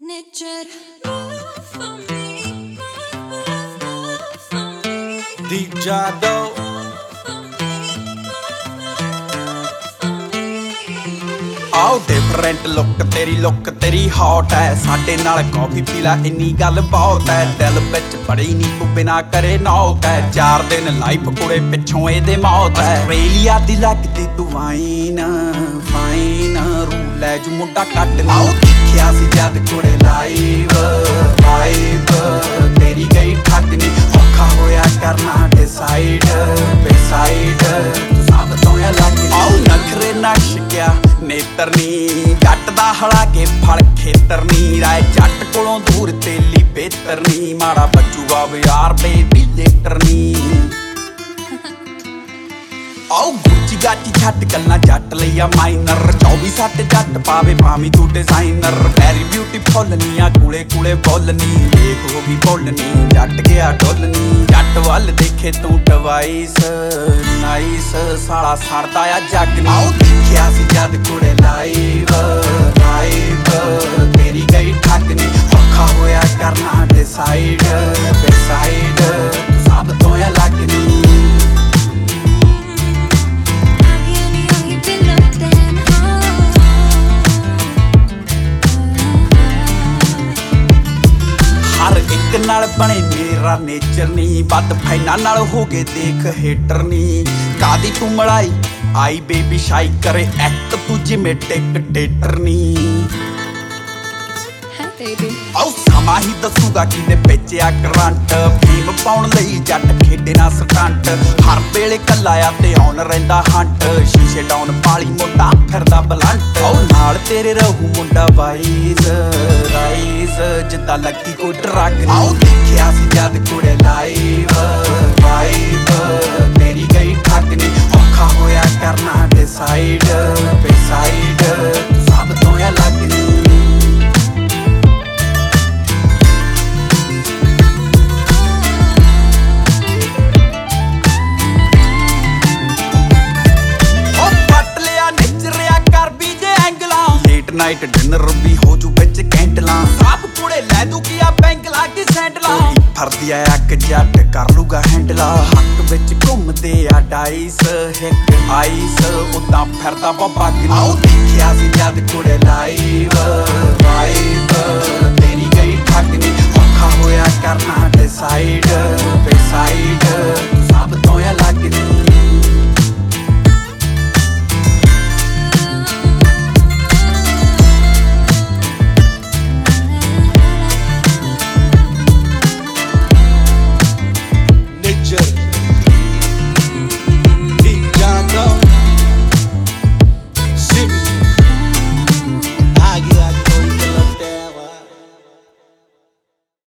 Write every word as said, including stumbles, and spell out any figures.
Nature, move for me, move, move for me. Deep Jado. ਆਓ different look ਤੇਰੀ look ਤੇਰੀ hot ਹੈ ਸਾਡੇ ਨਾਲ ਕਾਫੀ ਪੀ ਲੈ ਇੰਨੀ ਗੱਲ ਬਹੁਤ ਹੈ ਦਿਲ ਵਿੱਚ ਬੜੀ ਨੀ ਤੂੰ ਬਿਨਾ ਕਰੇ ਨੌਕ ਹੈ ਚਾਰ ਦਿਨ ਲਾਈਫ ਕੁੜੇ ਪਿੱਛੋਂ ਇਹਦੇ ਮੌਤ ਹੈ ਆਸਟ੍ਰੇਲੀਆ ਦੀ ਲੱਗਦੀ ਤੂੰ ਵਾਈਨ ਫਾਈਨ ਰੂ ਲੈ ਜੂ ਮੁੰਡਾ ਕੱਢ ਆਓ ਦੇਖਿਆ ਸੀ ਜਦ ਕੁੜੇ ਲਾਈਵ ਲਾਈਵ ਤੇਰੀ ਗਈ ਠੱਗਨੀ ਔਖਾ ਹੋਇਆ ਕਰਨਾ ਡਿਸਾਈਡ ਬੇਸਾਈਡ ਤੂੰ ਸਭ ਤੋਂ ਅਲੱਗ ਆਓ ਨਖਰੇ ਨਸ਼ਕਿਆ ਨੇਤਰਨੀ ਜੱਟ ਦਾ ਹਲਾ ਕੇ ਫਲ ਖੇਤਰਨੀ ਰਾਏ ਜੱਟ ਕੋਲੋਂ ਦੂਰ ਤੇਲੀ ਬੇਤਰਨੀ ਮਾੜਾ ਬੱਚੂਗਾ ਵਿਆਰ ਬੇਬੀ ਲੇਟਰਨੀ ਆਓ ਗੁੱਚੀ ਗਾਟੀ ਛੱਡ ਗੱਲਾਂ ਜੱਟ ਲਈ ਆ ਮਾਈਨਰ ਚੌਵੀ ਸੱਤ ਜੱਟ ਪਾਵੇ ਭਾਵੇਂ ਤੂੰ ਡਿਜ਼ਾਈਨਰ ਵੈਰੀ ਬਿਊਟੀਫੁਲ ਨੀ ਆ ਕੁਲੇ ਕੁਲੇ ਬੋਲਨੀ ਦੇਖ ਹੋ ਗਈ ਬੋਲਨੀ ਜੱਟ ਗਿਆ ਡੋਲਨੀ ਜੱਟ ਵੱਲ ਦੇਖੇ ਤੂੰ ਡਿਵਾਈਸ ਨਾਈਸ ਸਾਲਾ ਸੜਦਾ ਆ ਜੱਗ ਨੂੰ ਆਓ ਦੇਖਿਆ ਸੀ ਜਦ ਕੁੜੇ ਲਾਈਵ ਲਾਈਵ ਤੇਰੀ ਗਈ ਠੱਗਨੀ ਔਖਾ ਹੋਇਆ ਕਰਨਾ ਡਿਸਾਈਡ ਡਿਸਾਈਡ ਤੂੰ ਸਭ ਤੋਂ ਅਲੱਗ ਨੀ ਨਾਲ ਬਣੇ ਮੇਰਾ ਨੇਚਰ ਨੀ ਵੱਧ ਫੈਨਾਂ ਨਾਲ ਹੋ ਗਏ ਦੇਖ ਹੇਟਰ ਨੀ ਕਾਦੀ ਤੂੰ ਮਲਾਈ ਆਈ ਬੇਬੀ ਸ਼ਾਈ ਕਰੇ ਐਕਟ ਤੂੰ ਜਿਵੇਂ ਡਿਕਟੇਟਰ ਨੀ ਆਓ ਸਮਾਂ ਹੀ ਦੱਸੂਗਾ ਕਿਨੇ ਵੇਚਿਆ ਕਰੰਟ ਫੀਮ ਪਾਉਣ ਲਈ ਜੱਟ ਖੇਡੇ ਨਾ ਸਟੰਟ ਹਰ ਵੇਲੇ ਕੱਲਾ ਆ ਤੇ ਆਉਣ ਰਹਿੰਦਾ ਹੰਟ ਸ਼ੀਸ਼ੇ ਡਾਊਨ ਪਾਲੀ ਮੋਟਾ ਫਿਰਦਾ ਬਲੰਟ ਆਓ ਨਾਲ ਤੇਰੇ ਰਹੂ ਮੁੰਡਾ ਵਾਈਜ਼ ਰਾਈਜ਼ ਜਿੱਦਾਂ ਲੱਗੀ ਕੋਈ ਡਰੱਗ ਆਓ ਦੇਖਿਆ ਸੀ ਜਦ ਕੁੜੇ ਲਾਈਵ ਵਾਈਬ ਤੇਰੀ ਗਈ ਠੱਗਨੀ ਔਖਾ ਹੋਇਆ ਕਰਨਾ ਡਿਸਾਈਡ ਬੇਸਾਈਡ ਸਭ ਤੋਂ ਅਲੱਗ ਨੀ ਨਾਈਟ ਡਿਨਰ ਵੀ ਹੋ ਜੂ ਵਿੱਚ ਕੈਂਡਲਾਂ ਸਭ ਕੁੜੇ ਲੈ ਦੂ ਕੀ ਆ ਬੈਂਕ ਲਾ ਕੇ ਸੈਂਡਲਾਂ ਫਰਦੀ ਆ ਇੱਕ ਜੱਟ ਕਰ ਲੂਗਾ ਹੈਂਡਲਾ ਹੱਕ ਵਿੱਚ ਘੁੰਮਦੇ ਆ ਡਾਈਸ ਹਿੱਕ ਆਈਸ ਉਦਾਂ ਫਿਰਦਾ ਬਾਬਾ ਕਿ ਆਓ ਦੇਖਿਆ ਸੀ ਜਦ ਕੁੜੇ ਲਾਈਵ ਵਾਈ